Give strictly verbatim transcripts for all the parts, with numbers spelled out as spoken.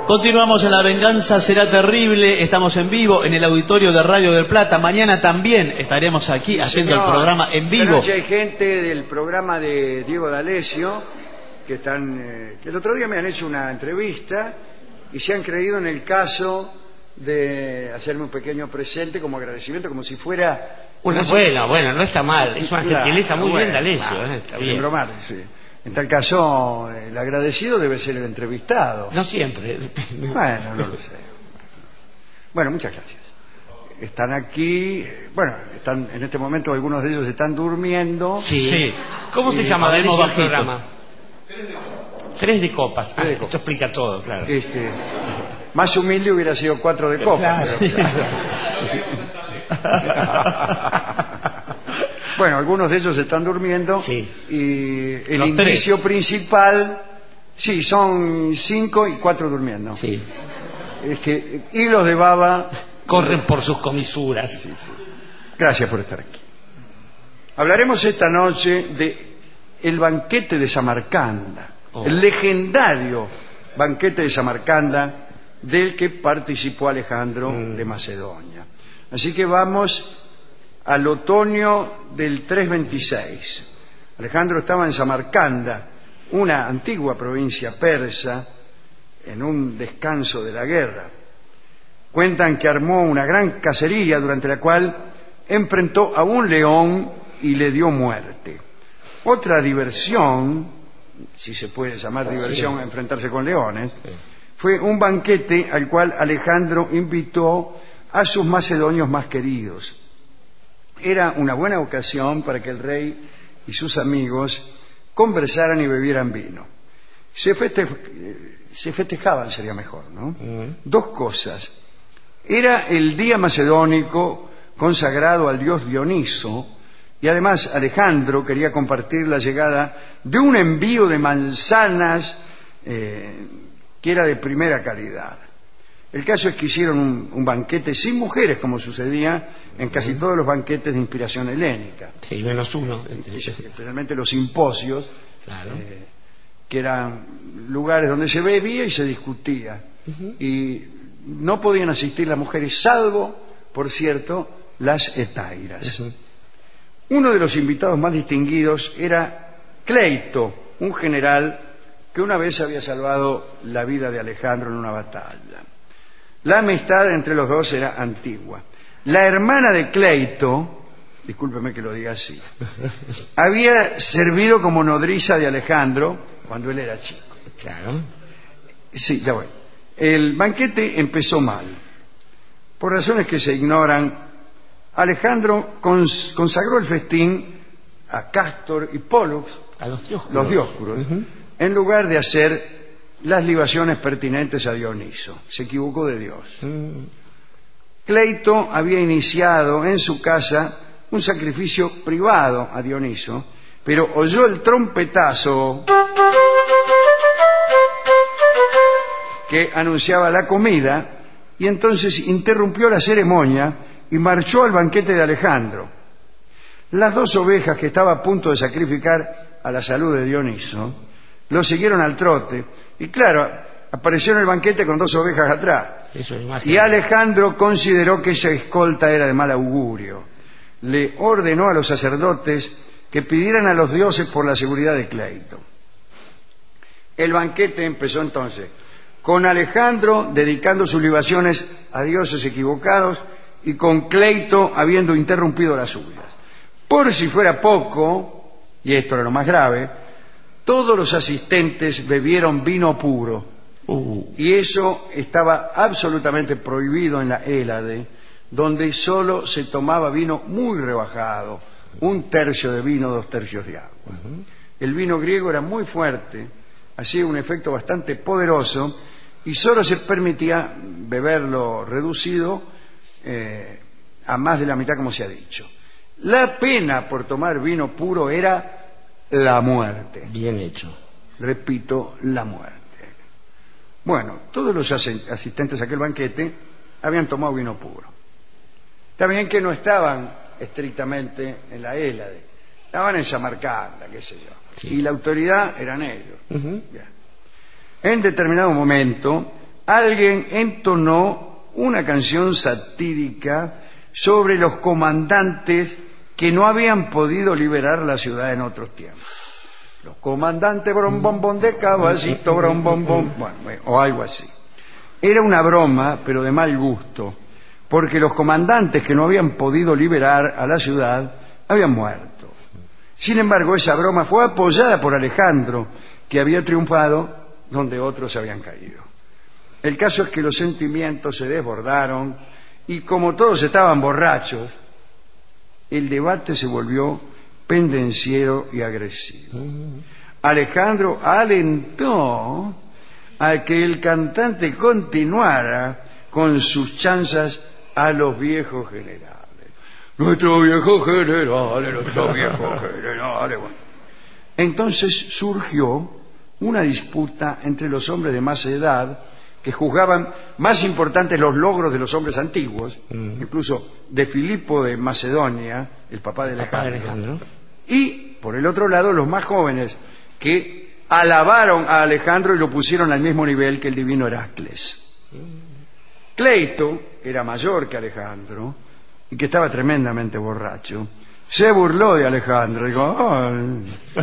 Continuamos en La Venganza Será Terrible. Estamos en vivo en el auditorio de Radio del Plata. Mañana también estaremos aquí Sí, haciendo señor. el programa en vivo. Esta noche hay gente del programa de Diego D'Alessio que están, eh, que el otro día me han hecho una entrevista y se han creído en el caso de hacerme un pequeño presente como agradecimiento, como si fuera Una, bueno, bueno, no está mal. Es una Claro, gentileza muy bueno, bien D'Alessio. claro, ¿eh? Está sin bien. bromar, sí. En tal caso, el agradecido debe ser el entrevistado. No siempre. Bueno, no lo sé. Bueno, muchas gracias. Están aquí, eh, bueno, están en este momento algunos de ellos están durmiendo. Sí. Sí. ¿Cómo se Eh, llama hablemos D'Alessio el bajito. programa? Tres de copas. Ah, Tres de esto copas. explica todo, claro. Este, más humilde hubiera sido cuatro de copa. Claro. pero claro. Bueno, algunos de ellos están durmiendo. Sí. Y el Los indicio principal, sí, son cinco y cuatro durmiendo. Sí. Es que hilos de baba. Corren por sus comisuras. Gracias por estar aquí. Hablaremos esta noche de el banquete de Samarcanda, Oh. el legendario banquete de Samarcanda del que participó Alejandro Mm. de Macedonia. Así que vamos al otoño del trescientos veintiséis. Alejandro estaba en Samarcanda, una antigua provincia persa, en un descanso de la guerra. Cuentan que armó una gran cacería durante la cual enfrentó a un león y le dio muerte. Otra diversión, si se puede llamar diversión, Sí. enfrentarse con leones, Sí. fue un banquete al cual Alejandro invitó a sus macedonios más queridos. Era una buena ocasión para que el rey y sus amigos conversaran y bebieran vino. Se, feste- se festejaban, sería mejor, ¿no? Mm. Dos cosas. Era el día macedónico consagrado al dios Dioniso y además Alejandro quería compartir la llegada de un envío de manzanas eh, que era de primera calidad. El caso es que hicieron un, un banquete sin mujeres, como sucedía en casi todos los banquetes de inspiración helénica, Sí, menos uno. especialmente los simposios, Claro. eh, que eran lugares donde se bebía y se discutía. Y no podían asistir las mujeres, salvo, por cierto, las etairas. Ujú. Uno de los invitados más distinguidos era Cleito, un general que una vez había salvado la vida de Alejandro en una batalla. La amistad entre los dos era antigua. La hermana de Cleito, discúlpeme que lo diga así, había servido como nodriza de Alejandro cuando él era chico. Claro. Sí, ya voy. El banquete empezó mal. Por razones que se ignoran, Alejandro cons- consagró el festín a Cástor y Pólux, A los dioscuros. los dioscuros, Ujú. en lugar de hacer las libaciones pertinentes a Dioniso. Se equivocó de Dios. Mm. Cleito había iniciado en su casa un sacrificio privado a Dioniso, pero oyó el trompetazo que anunciaba la comida y entonces interrumpió la ceremonia y marchó al banquete de Alejandro. Las dos ovejas que estaba a punto de sacrificar a la salud de Dioniso lo siguieron al trote y claro, apareció en el banquete con dos ovejas atrás. Eso es imagen. Y Alejandro consideró que esa escolta era de mal augurio. Le ordenó a los sacerdotes que pidieran a los dioses por la seguridad de Cleito. El banquete empezó entonces con Alejandro dedicando sus libaciones a dioses equivocados y con Cleito habiendo interrumpido las suyas. Por si fuera poco, y esto era lo más grave, todos los asistentes bebieron vino puro. Uh. Y eso estaba absolutamente prohibido en la Hélade, donde solo se tomaba vino muy rebajado, un tercio de vino, dos tercios de agua. El vino griego era muy fuerte, hacía un efecto bastante poderoso y solo se permitía beberlo reducido eh, a más de la mitad, como se ha dicho. La pena por tomar vino puro era la muerte. Bien hecho. Repito, la muerte. Bueno, todos los asi- asistentes a aquel banquete habían tomado vino puro. Está bien que no estaban estrictamente en la Hélade, estaban en Samarcanda, qué sé yo. Sí. Y la autoridad eran ellos. Ujú. Bien. En determinado momento, alguien entonó una canción satírica sobre los comandantes que no habían podido liberar la ciudad en otros tiempos. Los comandantes brom bom bom de caballito brom bom bom, bueno, o algo así. Era una broma, pero de mal gusto, porque los comandantes que no habían podido liberar a la ciudad habían muerto. Sin embargo, esa broma fue apoyada por Alejandro, que había triunfado donde otros habían caído. El caso es que los sentimientos se desbordaron y como todos estaban borrachos, el debate se volvió pendenciero y agresivo. Alejandro alentó a que el cantante continuara con sus chanzas a los viejos generales. Nuestros viejos generales, nuestros viejos generales. Bueno. Entonces surgió una disputa entre los hombres de más edad que juzgaban más importantes los logros de los hombres antiguos, mm. incluso de Filipo de Macedonia, el papá de Alejandro, papá de Alejandro, y por el otro lado los más jóvenes que alabaron a Alejandro y lo pusieron al mismo nivel que el divino Heracles. Mm. Cleito, que era mayor que Alejandro y que estaba tremendamente borracho, se burló de Alejandro. Digo, oh.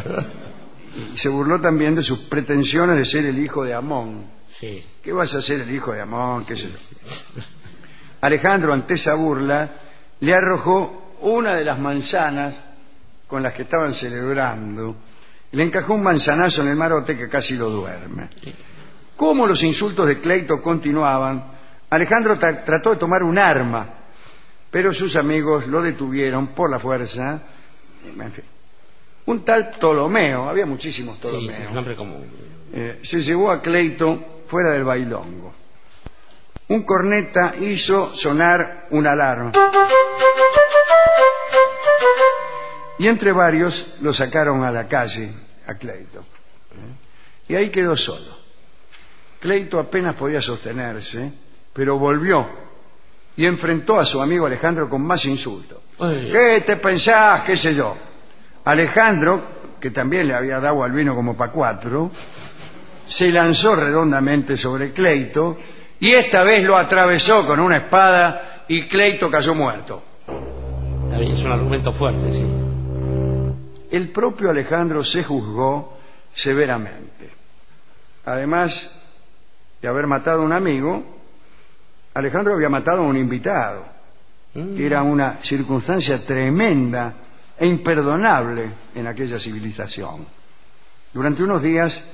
Y se burló también de sus pretensiones de ser el hijo de Amón. Sí. ¿Qué vas a ser el hijo de Amón? ¿Qué sé yo? Alejandro, ante esa burla, le arrojó una de las manzanas con las que estaban celebrando. Le encajó un manzanazo en el marote que casi lo duerme. Como los insultos de Cleito continuaban, Alejandro tra- trató de tomar un arma, pero sus amigos lo detuvieron por la fuerza. En fin. Un tal Ptolomeo, había muchísimos Ptolomeos, sí, es un nombre común. Eh, se llevó a Cleito fuera del bailongo. Un corneta hizo sonar una alarma y entre varios lo sacaron a la calle a Cleito. ¿Eh? Y ahí quedó solo. Cleito apenas podía sostenerse, pero volvió y enfrentó a su amigo Alejandro con más insultos. ¿Qué te pensás? ¿Qué sé yo? Alejandro, que también le había dado al vino como pa' cuatro, se lanzó redondamente sobre Cleito y esta vez lo atravesó con una espada y Cleito cayó muerto. También es un argumento fuerte, sí. El propio Alejandro se juzgó severamente. Además de haber matado a un amigo, Alejandro había matado a un invitado, mm. que era una circunstancia tremenda e imperdonable en aquella civilización. Durante unos días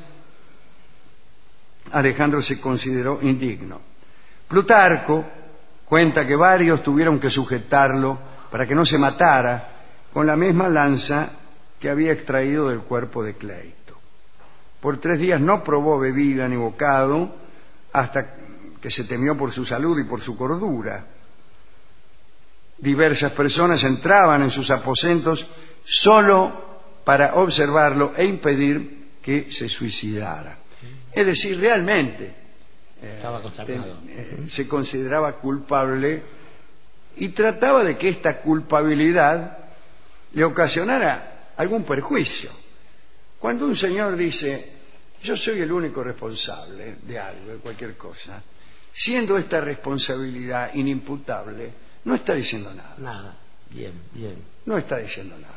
Alejandro se consideró indigno. Plutarco cuenta que varios tuvieron que sujetarlo para que no se matara con la misma lanza que había extraído del cuerpo de Cleito. Por tres días no probó bebida ni bocado hasta que se temió por su salud y por su cordura. Diversas personas entraban en sus aposentos solo para observarlo e impedir que se suicidara. Es decir, realmente estaba consternado. Eh, eh, se consideraba culpable y trataba de que esta culpabilidad le ocasionara algún perjuicio. Cuando un señor dice, yo soy el único responsable de algo, de cualquier cosa, siendo esta responsabilidad inimputable, no está diciendo nada. Nada, bien, bien. No está diciendo nada.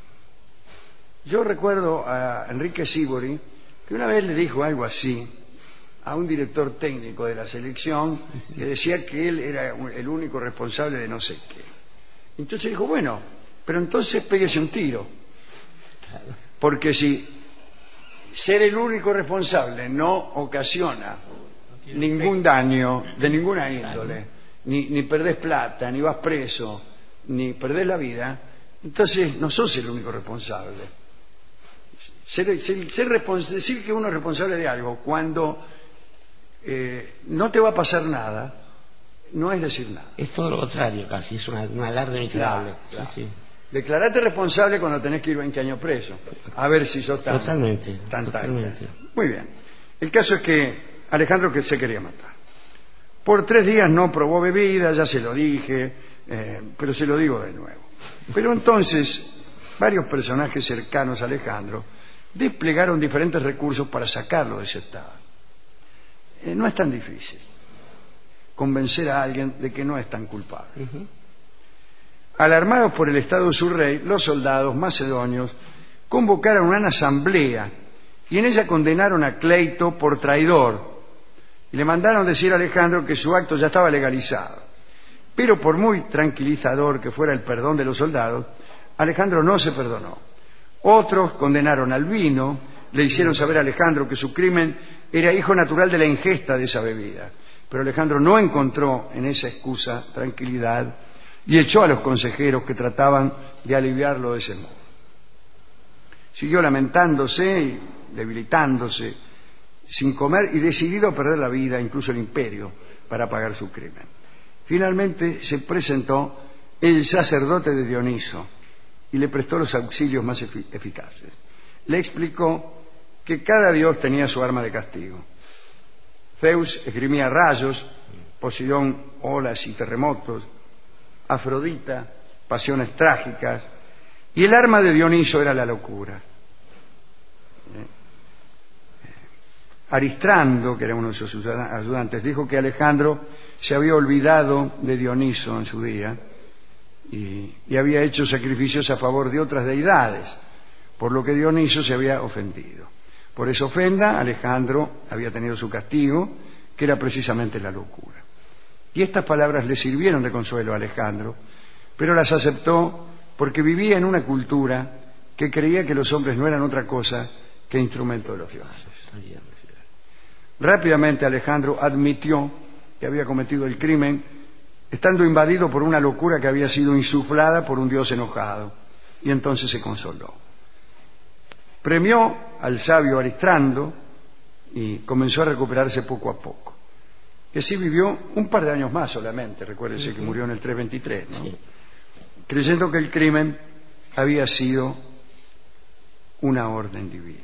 Yo recuerdo a Enrique Sibori, que una vez le dijo algo así a un director técnico de la selección, que decía que él era el único responsable de no sé qué. Entonces dijo, bueno, pero entonces péguese un tiro. Porque si ser el único responsable no ocasiona ningún daño de ninguna índole, ni, ni perdés plata, ni vas preso, ni perdés la vida, entonces no sos el único responsable. Ser, ser, ser respons- decir que uno es responsable de algo cuando eh, no te va a pasar nada, no es decir nada. Es todo lo contrario casi, es una, un alarde miserable. Claro, claro. Sí, sí. Declarate responsable cuando tenés que ir veinte años preso, a ver si sos tan... Totalmente, tan, totalmente. Tan. Muy bien. El caso es que Alejandro que se quería matar. Por tres días no probó bebida, ya se lo dije, eh, pero se lo digo de nuevo. Pero entonces, varios personajes cercanos a Alejandro desplegaron diferentes recursos para sacarlo de ese estado. eh, no es tan difícil convencer a alguien de que no es tan culpable. Ujú. Alarmados por el estado de su rey, los soldados macedonios convocaron una asamblea y en ella condenaron a Cleito por traidor y le mandaron decir a Alejandro que su acto ya estaba legalizado. Pero por muy tranquilizador que fuera el perdón de los soldados, Alejandro no se perdonó. Otros condenaron al vino, le hicieron saber a Alejandro que su crimen era hijo natural de la ingesta de esa bebida. Pero Alejandro no encontró en esa excusa tranquilidad y echó a los consejeros que trataban de aliviarlo de ese modo. Siguió lamentándose y debilitándose, sin comer y decidido a perder la vida, incluso el imperio, para pagar su crimen. Finalmente se presentó el sacerdote de Dioniso y le prestó los auxilios más efic- eficaces. Le explicó que cada dios tenía su arma de castigo. Zeus esgrimía rayos, Poseidón olas y terremotos, Afrodita pasiones trágicas, y el arma de Dioniso era la locura. Aristrando, que era uno de sus ayudantes, dijo que Alejandro se había olvidado de Dioniso en su día y, y había hecho sacrificios a favor de otras deidades, por lo que Dioniso se había ofendido. Por esa ofenda, Alejandro había tenido su castigo, que era precisamente la locura. Y estas palabras le sirvieron de consuelo a Alejandro, pero las aceptó porque vivía en una cultura que creía que los hombres no eran otra cosa que instrumento de los dioses. Rápidamente Alejandro admitió que había cometido el crimen, estando invadido por una locura que había sido insuflada por un dios enojado, y entonces se consoló. Premió al sabio Aristrando y comenzó a recuperarse poco a poco. Que sí vivió un par de años más solamente, recuérdese que murió en el trescientos veintitrés, ¿no? Sí. Creyendo que el crimen había sido una orden divina.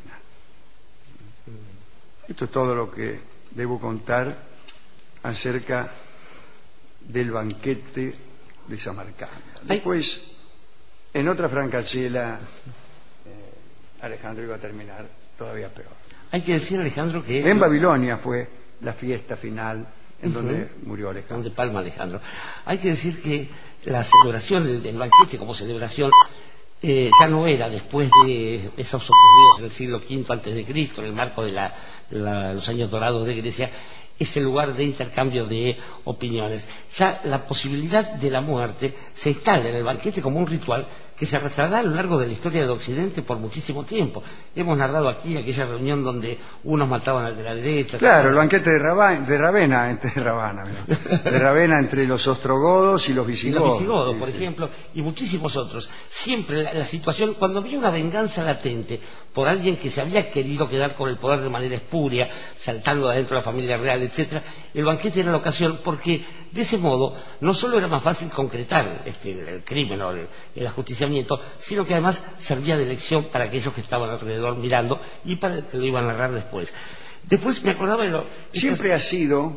Esto es todo lo que debo contar acerca del banquete de Samarcanda. Después, en otra francachela, eh, Alejandro iba a terminar todavía peor. Hay que decir, Alejandro, que... En Babilonia fue la fiesta final en uh-huh. donde murió Alejandro. Donde palma Alejandro. Hay que decir que la celebración del, del banquete como celebración eh, ya no era después de esos ocurridos en el siglo quinto antes de Cristo, en el marco de la, la, los años dorados de Grecia, ese lugar de intercambio de opiniones. Ya la posibilidad de la muerte se instala en el banquete como un ritual que se arrastrará a lo largo de la historia de Occidente por muchísimo tiempo. Hemos narrado aquí aquella reunión donde unos mataban al de la derecha. Claro, el banquete de, Raba, de Ravenna, entre Ravana, de Ravenna entre los ostrogodos y los visigodos. Y los visigodos, sí, por sí. ejemplo, y muchísimos otros. Siempre la, la situación, cuando había una venganza latente por alguien que se había querido quedar con el poder de manera espuria, saltando adentro de la familia real, etcétera, el banquete era la ocasión porque de ese modo no solo era más fácil concretar este, el crimen o el, el ajusticiamiento, sino que además servía de lección para aquellos que estaban alrededor mirando y para que lo iban a narrar después. Después me acordaba de lo... Siempre ha sido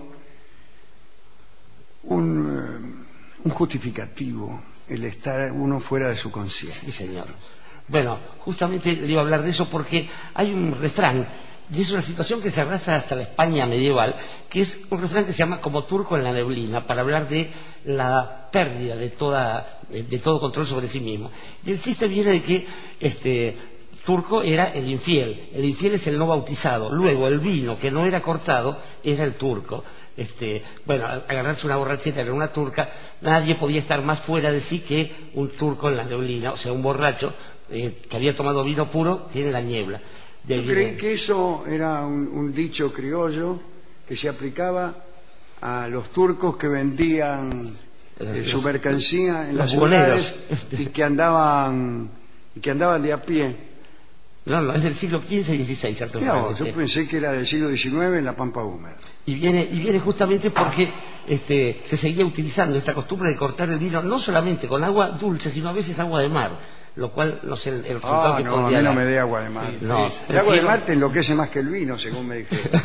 un, un justificativo el estar uno fuera de su conciencia. Sí, señor. Bueno, justamente le iba a hablar de eso porque hay un refrán, y es una situación que se arrastra hasta la España medieval, que es un refrán que se llama como turco en la neblina, para hablar de la pérdida de toda de todo control sobre sí mismo. Y el chiste viene de que este turco era el infiel, el infiel es el no bautizado, luego el vino que no era cortado era el turco. Este, bueno, agarrarse una borrachera era una turca, nadie podía estar más fuera de sí que un turco en la neblina, o sea, un borracho eh, que había tomado vino puro tiene la niebla. Yo creí que eso era un, un dicho criollo que se aplicaba a los turcos que vendían eh, su mercancía en las ciudades y que andaban y que andaban de a pie. No, no, es del siglo quince y dieciséis, ¿cierto? No, yo pensé que era del siglo diecinueve en la Pampa Húmeda. Y viene, y viene justamente porque este, se seguía utilizando esta costumbre de cortar el vino no solamente con agua dulce, sino a veces agua de mar, lo cual no sé el, el resultado ah, que no, podría a mí no dar. me dé agua de mar. Sí, no, el prefiero... agua de mar te enloquece más que el vino, según me dijeron.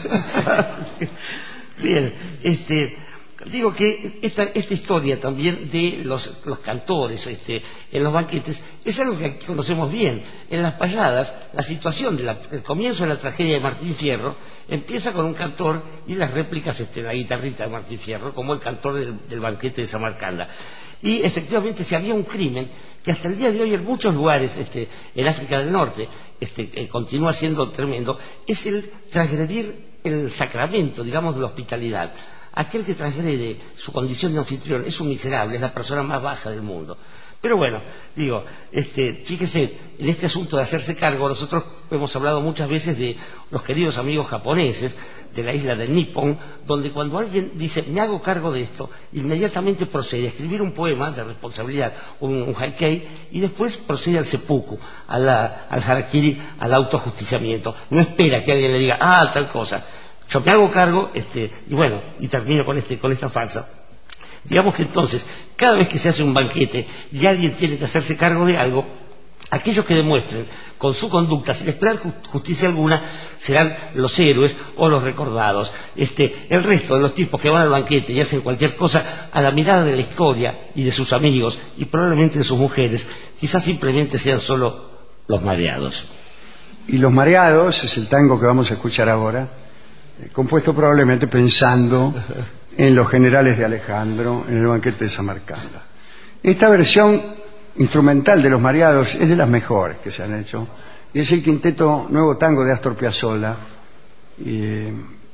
Bien, este... Digo que esta, esta historia también de los, los cantores este, en los banquetes es algo que aquí conocemos bien. En las payadas, la situación del comienzo de la tragedia de Martín Fierro Empieza con un cantor y las réplicas, este, la guitarrita de Martín Fierro, como el cantor del, del banquete de Samarcanda. Y efectivamente, si había un crimen que hasta el día de hoy en muchos lugares, este, en África del Norte, este, eh, continúa siendo tremendo, es el transgredir el sacramento, digamos, de la hospitalidad. Aquel que transgrede su condición de anfitrión es un miserable, es la persona más baja del mundo. Pero bueno, digo, este, fíjese, en este asunto de hacerse cargo, nosotros hemos hablado muchas veces de los queridos amigos japoneses de la isla de Nippon, donde cuando alguien dice, me hago cargo de esto, inmediatamente procede a escribir un poema de responsabilidad, un, un haikai, y después procede al seppuku, a la, al harakiri, al autojusticiamiento. No espera que alguien le diga, ah, tal cosa. Yo me hago cargo, este, y bueno, y termino con, este, con esta farsa. Digamos que entonces, cada vez que se hace un banquete y alguien tiene que hacerse cargo de algo, aquellos que demuestren con su conducta, sin esperar justicia alguna, serán los héroes o los recordados. Este, el resto de los tipos que van al banquete y hacen cualquier cosa, a la mirada de la historia y de sus amigos y probablemente de sus mujeres, quizás simplemente sean solo los mareados. Y Los Mareados es el tango que vamos a escuchar ahora, eh, compuesto probablemente pensando en los generales de Alejandro, en el banquete de Samarcanda. Esta versión instrumental de Los Mareados es de las mejores que se han hecho, y es el quinteto Nuevo Tango de Astor Piazzolla, eh,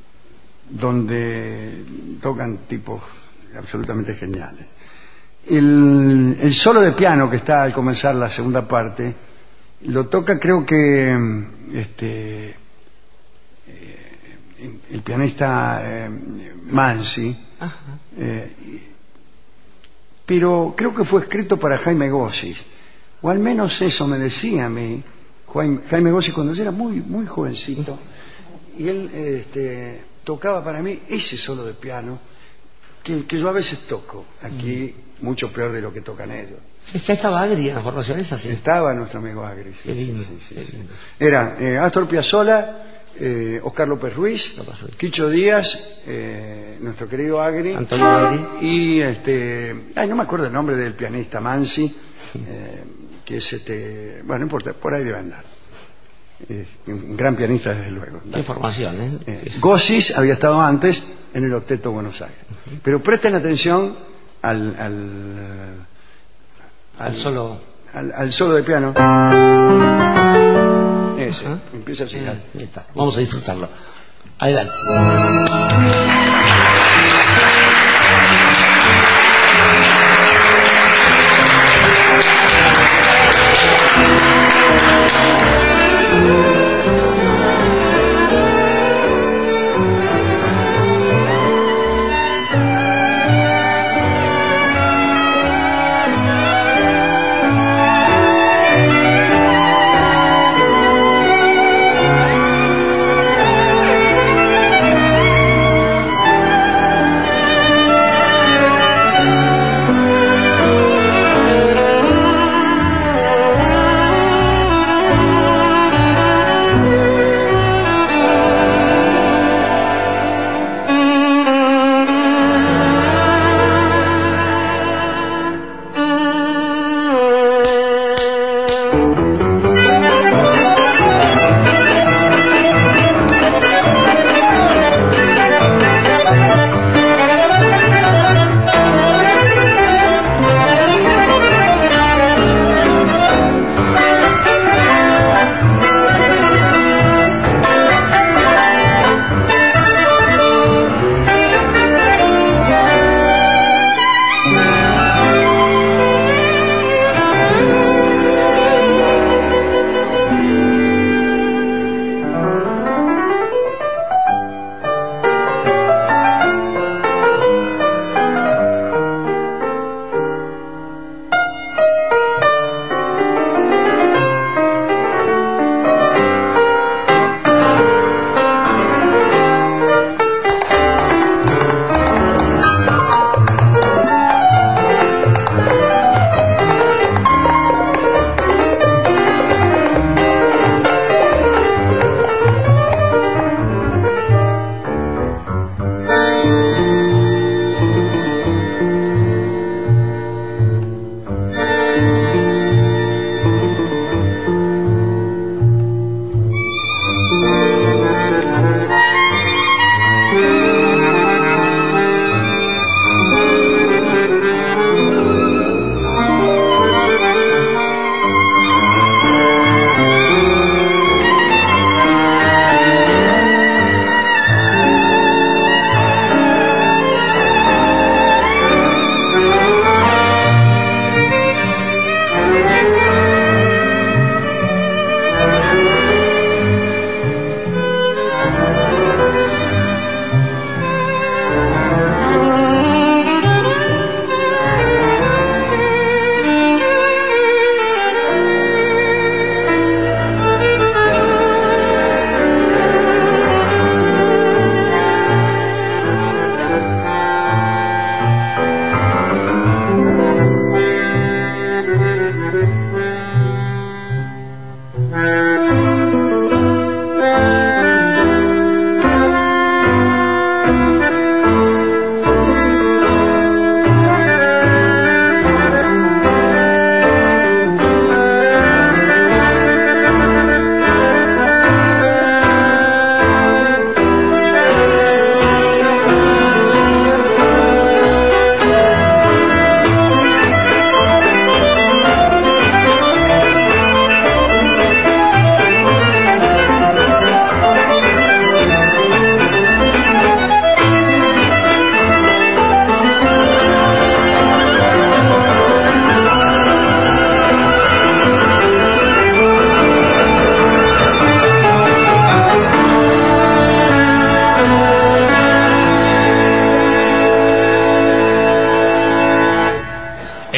donde tocan tipos absolutamente geniales. El, el solo de piano que está al comenzar la segunda parte lo toca, creo que este el pianista eh, Mansi, eh, pero creo que fue escrito para Jaime Gossis, o al menos eso me decía a mí Jaime, Jaime Gossis cuando yo era muy muy jovencito, y él este, tocaba para mí ese solo de piano que, que yo a veces toco aquí, mm. mucho peor de lo que tocan ellos. Ya estaba Agri en la formación esa, sí. Estaba nuestro amigo Agri. Sí, qué lindo, sí, sí, qué sí. lindo. Era eh, Astor Piazzolla, Eh, Oscar López Ruiz, Quicho Díaz, eh, nuestro querido Agri, Antonio Agri, y este, ay, no me acuerdo el nombre del pianista Mansi, eh, que es este, bueno, no importa, por ahí debe andar. Eh, un gran pianista desde luego. Qué formación, ¿eh? eh Gossis había estado antes en el Octeto Buenos Aires. Uh-huh. Pero presten atención al al, al, al solo al, al solo de piano. Ese, ¿ah? Empieza a llegar. Ahí está. Vamos a disfrutarlo. Adelante. Thank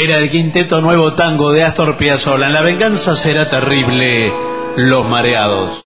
Era el quinteto Nuevo Tango de Astor Piazzolla. En La venganza será terrible, Los Mareados.